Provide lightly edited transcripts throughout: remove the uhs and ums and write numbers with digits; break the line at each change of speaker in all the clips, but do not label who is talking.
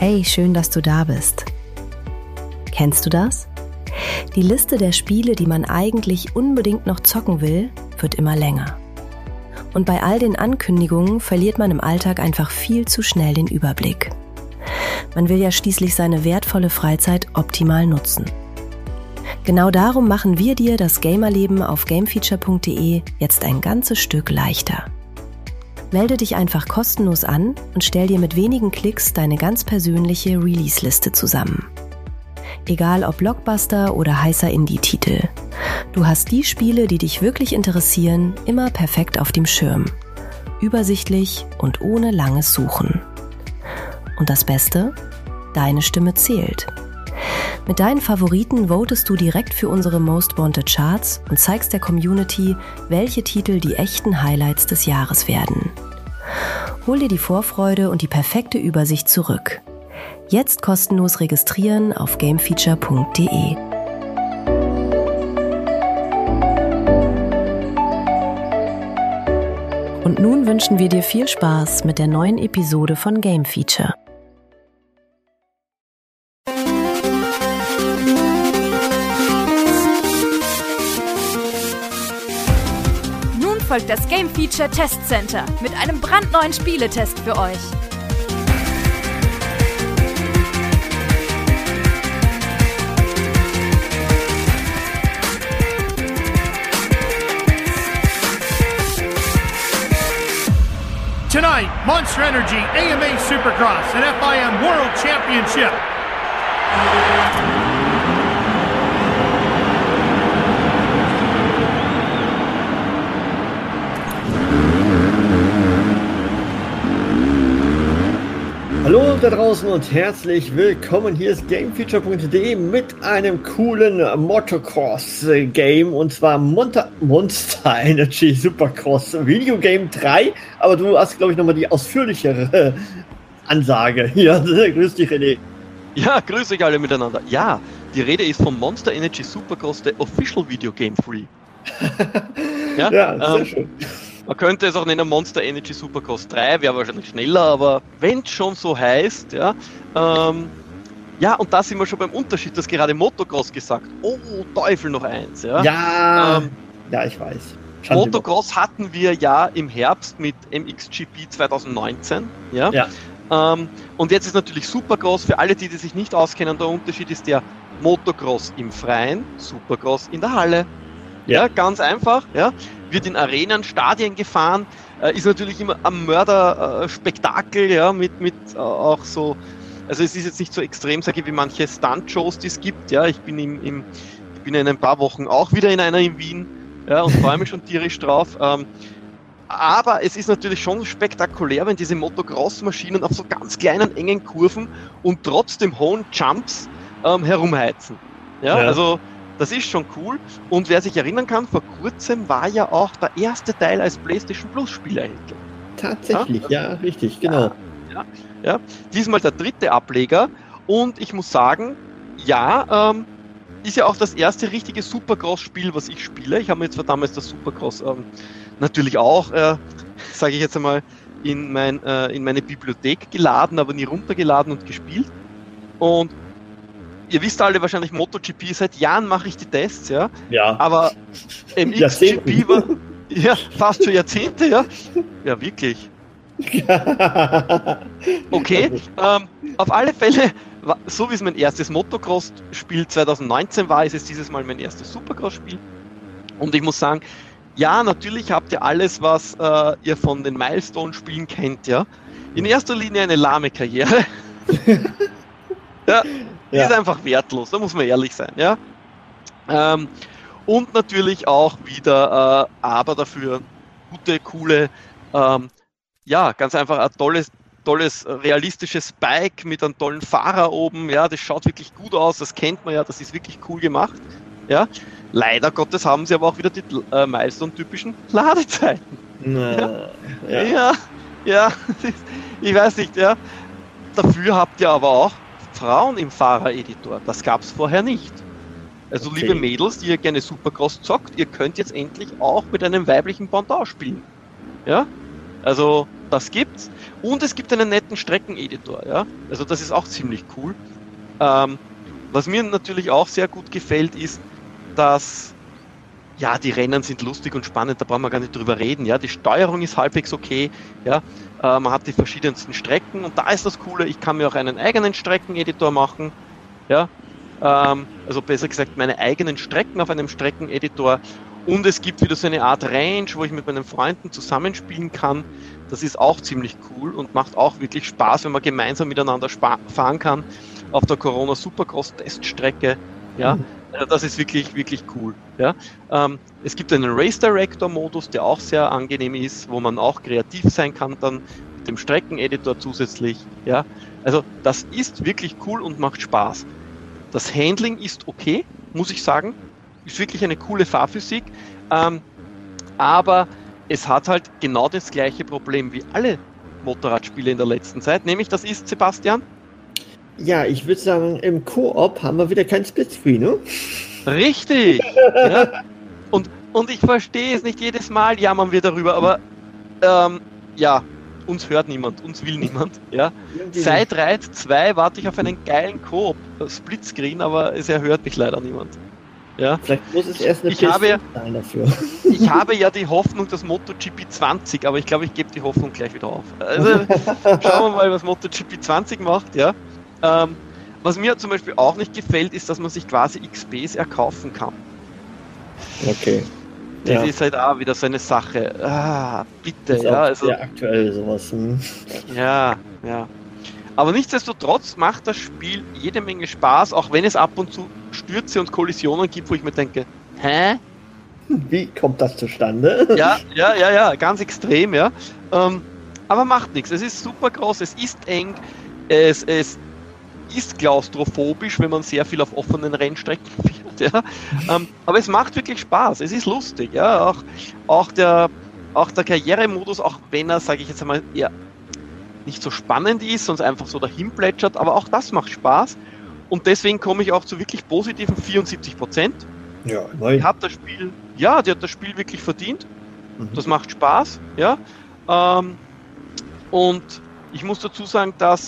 Hey, schön, dass du da bist. Kennst du das? Die Liste der Spiele, die man eigentlich unbedingt noch zocken will, wird immer länger. Und bei all den Ankündigungen verliert man im Alltag einfach viel zu schnell den Überblick. Man will ja schließlich seine wertvolle Freizeit optimal nutzen. Genau darum machen wir dir das Gamerleben auf gamefeature.de jetzt ein ganzes Stück leichter. Melde dich einfach kostenlos an und stell dir mit wenigen Klicks deine ganz persönliche Release-Liste zusammen. Egal ob Blockbuster oder heißer Indie-Titel. Du hast die Spiele, die dich wirklich interessieren, immer perfekt auf dem Schirm. Übersichtlich und ohne langes Suchen. Und das Beste? Deine Stimme zählt. Mit deinen Favoriten votest du direkt für unsere Most Wanted Charts und zeigst der Community, welche Titel die echten Highlights des Jahres werden. Hol dir die Vorfreude und die perfekte Übersicht zurück. Jetzt kostenlos registrieren auf gamefeature.de. Und nun wünschen wir dir viel Spaß mit der neuen Episode von Game Feature.
Folgt das Game Feature Test Center mit einem brandneuen Spieletest für euch.
Tonight, Monster Energy AMA Supercross and FIM World Championship.
Hallo da draußen und herzlich willkommen. Hier ist gamefeature.de mit einem coolen Motocross-Game und zwar Monster Energy Supercross Video Game 3. Aber du hast, glaube ich, nochmal die ausführlichere Ansage. Ja, grüß dich, René.
Ja, grüß euch alle miteinander. Ja, die Rede ist vom Monster Energy Supercross, der Official Video Game 3. Ja, sehr schön. Man könnte es auch nennen Monster Energy Supercross 3, wäre wahrscheinlich schneller, aber wenn es schon so heißt, ja, und da sind wir schon beim Unterschied, dass gerade Motocross gesagt, oh Teufel, noch eins, ja.
Ja, ich weiß. Schande
Motocross hatten wir ja im Herbst mit MXGP 2019, ja. Und jetzt ist natürlich Supercross, für alle, die sich nicht auskennen, der Unterschied ist der Motocross im Freien, Supercross in der Halle. Ja, ganz einfach, ja. Wird in Arenen, Stadien gefahren, ist natürlich immer ein Mörderspektakel, ja, mit auch so, also es ist jetzt nicht so extrem, sage ich, wie manche Stunt-Shows, die es gibt, ja, ich bin in ein paar Wochen auch wieder in einer in Wien, ja, und freue mich schon tierisch drauf, aber es ist natürlich schon spektakulär, wenn diese Motocross-Maschinen auf so ganz kleinen, engen Kurven und trotzdem hohen Jumps herumheizen, ja, also das ist schon cool. Und wer sich erinnern kann, vor kurzem war ja auch der erste Teil als PlayStation Plus Spiel erhältlich.
Tatsächlich, ja, richtig, genau.
Ja. Diesmal der dritte Ableger. Und ich muss sagen, ist ja auch das erste richtige Supercross-Spiel, was ich spiele. Ich habe mir jetzt damals das Supercross natürlich auch, sage ich jetzt einmal, in meine Bibliothek geladen, aber nie runtergeladen und gespielt. Und ihr wisst alle wahrscheinlich, MotoGP, seit Jahren mache ich die Tests, ja. Aber MXGP war fast schon Jahrzehnte, ja. Ja, wirklich. Okay, auf alle Fälle, so wie es mein erstes Motocross-Spiel 2019 war, ist es dieses Mal mein erstes Supercross-Spiel. Und ich muss sagen, ja, natürlich habt ihr alles, was ihr von den Milestone-Spielen kennt, ja. In erster Linie eine lahme Karriere. Ist einfach wertlos, da muss man ehrlich sein, ja. Und natürlich auch wieder, aber dafür gute, coole, ganz einfach ein tolles, realistisches Bike mit einem tollen Fahrer oben, ja, das schaut wirklich gut aus, das kennt man ja, das ist wirklich cool gemacht, ja. Leider Gottes haben sie aber auch wieder die Milestone-typischen Ladezeiten. Ich weiß nicht, ja. Dafür habt ihr aber auch Frauen im Fahrereditor. Das gab es vorher nicht. Also liebe Mädels, die ihr gerne Supercross zockt, ihr könnt jetzt endlich auch mit einem weiblichen Pendant spielen. Ja? Also das gibt's. Und es gibt einen netten Streckeneditor, ja. Also das ist auch ziemlich cool. Was mir natürlich auch sehr gut gefällt, ist, dass ja, die Rennen sind lustig und spannend, da brauchen wir gar nicht drüber reden. Ja, die Steuerung ist halbwegs okay. Ja, man hat die verschiedensten Strecken und da ist das Coole, ich kann mir auch einen eigenen Streckeneditor machen. Ja, also besser gesagt meine eigenen Strecken auf einem Streckeneditor. Und es gibt wieder so eine Art Range, wo ich mit meinen Freunden zusammenspielen kann. Das ist auch ziemlich cool und macht auch wirklich Spaß, wenn man gemeinsam miteinander fahren kann auf der Corona Supercross Teststrecke. Ja, das ist wirklich, wirklich cool. Ja, es gibt einen Race Director Modus, der auch sehr angenehm ist, wo man auch kreativ sein kann dann mit dem Streckeneditor zusätzlich. Ja, also das ist wirklich cool und macht Spaß. Das Handling ist okay, muss ich sagen. Ist wirklich eine coole Fahrphysik, aber es hat halt genau das gleiche Problem wie alle Motorradspiele in der letzten Zeit, nämlich das ist, Sebastian?
Ja, ich würde sagen, im Koop haben wir wieder kein Splitscreen, ne?
Richtig! Ja. Und ich verstehe es nicht jedes Mal, jammern wir darüber, aber ja, uns hört niemand, uns will niemand. Ja. Seit Ride 2 warte ich auf einen geilen Koop Splitscreen, aber es erhört mich leider niemand. Ja.
Vielleicht muss es erst eine
sein dafür. Ich habe ja die Hoffnung, dass MotoGP 20, aber ich glaube, ich gebe die Hoffnung gleich wieder auf. Also schauen wir mal, was MotoGP 20 macht. Ja. Was mir zum Beispiel auch nicht gefällt, ist, dass man sich quasi XPs erkaufen kann.
Okay.
Das ist halt auch wieder so eine Sache. Bitte.
Ist
ja,
also sehr aktuell sowas.
Ja. Aber nichtsdestotrotz macht das Spiel jede Menge Spaß, auch wenn es ab und zu Stürze und Kollisionen gibt, wo ich mir denke, hä?
Wie kommt das zustande?
Ja, ganz extrem, ja. Aber macht nichts. Es ist super groß, es ist eng, es ist klaustrophobisch, wenn man sehr viel auf offenen Rennstrecken fährt, ja. Aber es macht wirklich Spaß, es ist lustig, ja. Auch der Karrieremodus, auch wenn er, sage ich jetzt einmal, eher nicht so spannend ist, sonst einfach so dahin plätschert, aber auch das macht Spaß und deswegen komme ich auch zu wirklich positiven 74%.
Ja,
die hat das Spiel wirklich verdient. Das macht Spaß, ja. Und ich muss dazu sagen, dass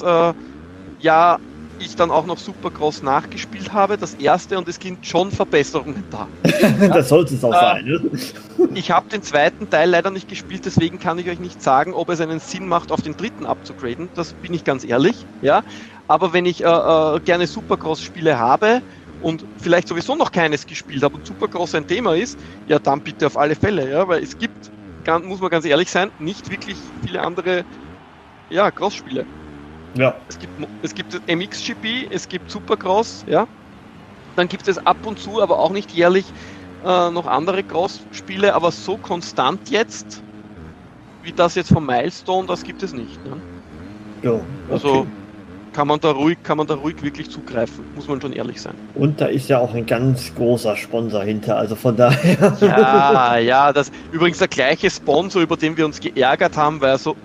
ich dann auch noch Supercross nachgespielt habe, das erste, und es gibt schon Verbesserungen da.
Das sollte es auch sein. Ne?
Ich habe den zweiten Teil leider nicht gespielt, deswegen kann ich euch nicht sagen, ob es einen Sinn macht, auf den dritten abzugraden. Das bin ich ganz ehrlich. Ja? Aber wenn ich gerne Supercross-Spiele habe und vielleicht sowieso noch keines gespielt habe und Supercross ein Thema ist, ja dann bitte auf alle Fälle. Ja? Weil es gibt, muss man ganz ehrlich sein, nicht wirklich viele andere Cross-Spiele.
Ja.
Es gibt MXGP, es gibt Supercross, ja. Dann gibt es ab und zu, aber auch nicht jährlich, noch andere Cross-Spiele, aber so konstant jetzt, wie das jetzt von Milestone, das gibt es nicht. Ne?
Ja, okay.
Also kann man da ruhig wirklich zugreifen, muss man schon ehrlich sein.
Und da ist ja auch ein ganz großer Sponsor hinter, also von daher.
Ja, das übrigens der gleiche Sponsor, über den wir uns geärgert haben, weil er so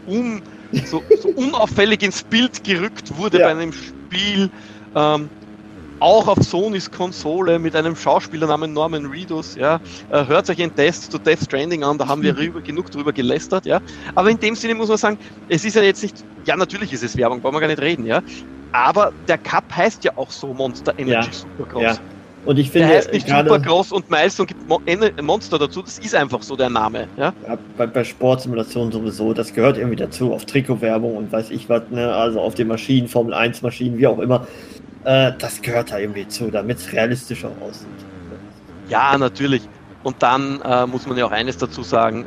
unauffällig ins Bild gerückt wurde bei einem Spiel, auch auf Sonys Konsole mit einem Schauspieler namens Norman Reedus, ja. Hört euch einen Test zu Death Stranding an, da haben wir genug drüber gelästert, ja. Aber in dem Sinne muss man sagen, es ist ja jetzt nicht, ja natürlich ist es Werbung, brauchen wir gar nicht reden, ja. Aber der Cup heißt ja auch so Monster Energy Supercross. Ja.
Und ich finde,
der heißt nicht Supercross und Milestone gibt Monster dazu, das ist einfach so der Name. Ja?
Ja, bei Sportsimulationen sowieso, das gehört irgendwie dazu, auf Trikotwerbung und weiß ich was, ne? Also auf den Maschinen, Formel 1 Maschinen, wie auch immer, das gehört da irgendwie zu, damit es realistischer aussieht.
Ja, natürlich. Und dann muss man ja auch eines dazu sagen,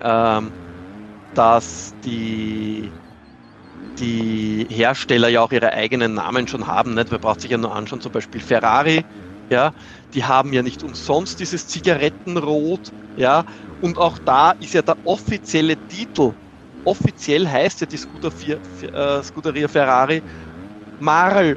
dass die Hersteller ja auch ihre eigenen Namen schon haben, nicht? Man braucht sich ja nur anschauen, zum Beispiel Ferrari, ja, die haben ja nicht umsonst dieses Zigarettenrot, ja, und auch da ist ja der offizielle Titel, offiziell heißt ja die Scuderia Ferrari Marl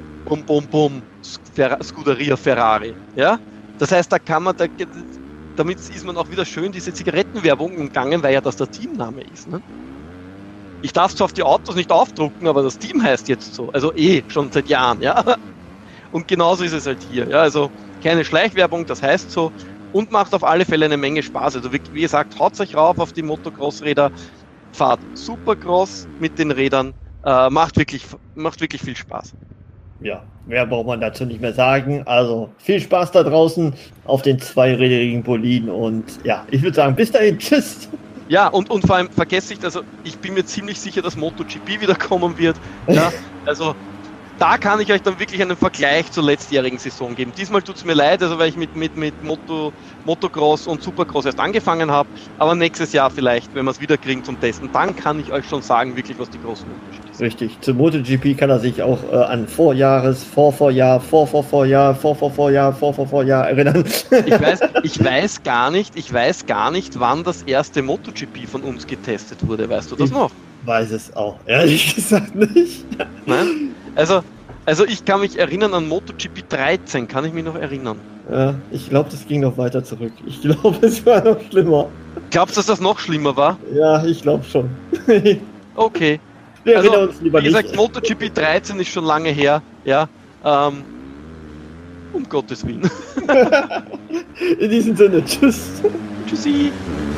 Scuderia Ferrari, ja, das heißt, da kann man, damit ist man auch wieder schön diese Zigarettenwerbung umgangen, weil ja das der Teamname ist, ne? Ich darf es zwar auf die Autos nicht aufdrucken, aber das Team heißt jetzt so, also schon seit Jahren, ja. Und genauso ist es halt hier. Ja, also keine Schleichwerbung, das heißt so, und macht auf alle Fälle eine Menge Spaß. Also wie gesagt, haut euch rauf auf die Motocross-Räder, fahrt Supercross mit den Rädern, macht wirklich viel Spaß.
Ja, mehr braucht man dazu nicht mehr sagen. Also viel Spaß da draußen auf den zweirädrigen Boliden und ja, ich würde sagen, bis dahin, tschüss.
Ja, und vor allem vergesst nicht, also ich bin mir ziemlich sicher, dass MotoGP wieder kommen wird. Ja, also da kann ich euch dann wirklich einen Vergleich zur letztjährigen Saison geben. Diesmal tut es mir leid, also weil ich mit Motocross und Supercross erst angefangen habe, aber nächstes Jahr vielleicht, wenn wir es wieder kriegen zum Testen, dann kann ich euch schon sagen, wirklich, was die großen Unterschiede sind.
Richtig, zum MotoGP kann er sich auch an Vorjahr erinnern.
Ich weiß gar nicht, wann das erste MotoGP von uns getestet wurde, weißt du das noch?
Weiß es auch, ehrlich gesagt nicht.
Nein? Also ich kann mich erinnern an MotoGP 13, kann ich mich noch erinnern.
Ja, ich glaube, das ging noch weiter zurück. Ich glaube, es war noch schlimmer.
Glaubst du, dass das noch schlimmer war?
Ja, ich glaube schon.
Okay.
Wir erinnern uns lieber
wie gesagt,
nicht.
MotoGP 13 ist schon lange her, ja. Um Gottes Willen.
In diesem Sinne, tschüss.
Tschüssi.